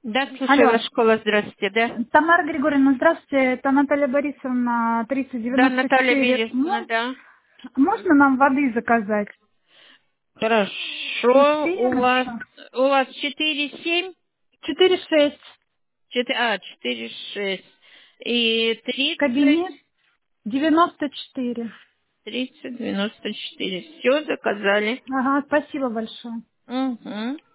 Да, слушаю Алло. вас, школа, здравствуйте, да? Тамара Григорьевна, здравствуйте. Это Наталья Борисовна, Да, Наталья 3094. Бережная, да. Можно нам воды заказать? Хорошо, Успеем еще? у вас 4,7, 4,6. 4,6 и 30, Кабинет 94. 30, 94. Все заказали. Ага, спасибо большое. Угу.